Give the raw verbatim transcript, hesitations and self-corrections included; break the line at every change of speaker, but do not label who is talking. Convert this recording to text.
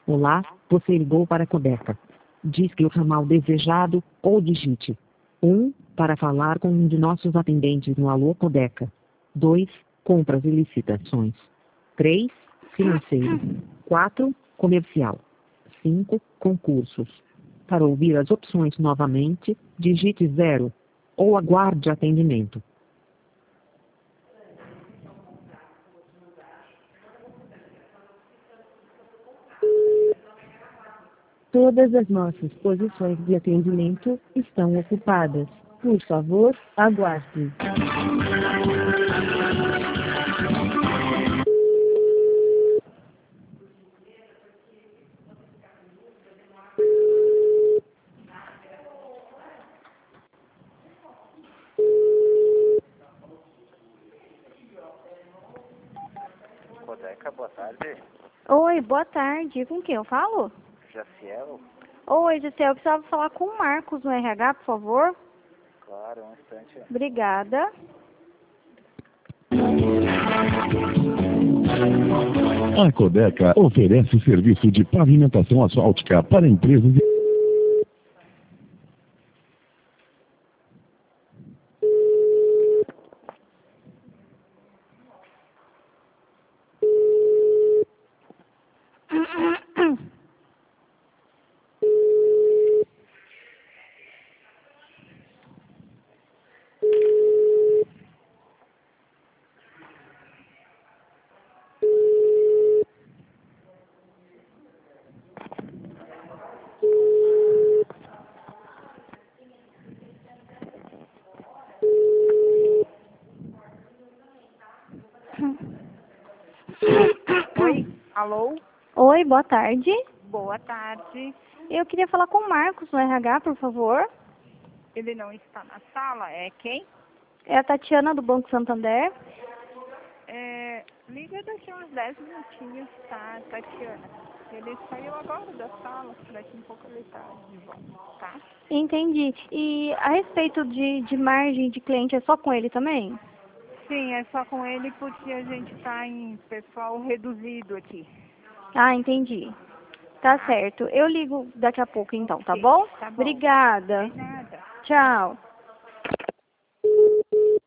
Olá, você ligou para a Codeca. Disque o ramal desejado, ou digite um para falar com um de nossos atendentes no Alô Codeca. dois Compras e licitações. três Financeiro. quatro Comercial. cinco Concursos. Para ouvir as opções novamente, digite zero ou aguarde atendimento. Todas as nossas posições de atendimento estão ocupadas. Por favor, aguarde.
Codeca, boa tarde.
Oi, boa tarde. Com quem eu falo?
Jaciel?
Oi, Gisele, eu precisava falar com o Marcos no R H, por favor.
Claro, um instante.
Obrigada.
A Codeca oferece serviço de pavimentação asfáltica para empresas e...
Oi, alô?
Oi, boa tarde.
Boa tarde.
Eu queria falar com o Marcos no R H, por favor.
Ele não está na sala, é quem?
É a Tatiana do Banco Santander.
É, liga daqui a uns dez minutinhos, tá, Tatiana? Ele saiu agora da sala, daqui um pouco ele tá de volta, tá?
Entendi. E a respeito de, de margem de cliente, é só com ele também?
Sim, é só com ele porque a gente tá em pessoal reduzido aqui.
Ah, entendi. Tá certo. Eu ligo daqui a pouco então, tá
Sim,
bom?
tá bom.
Obrigada.
De nada.
Tchau.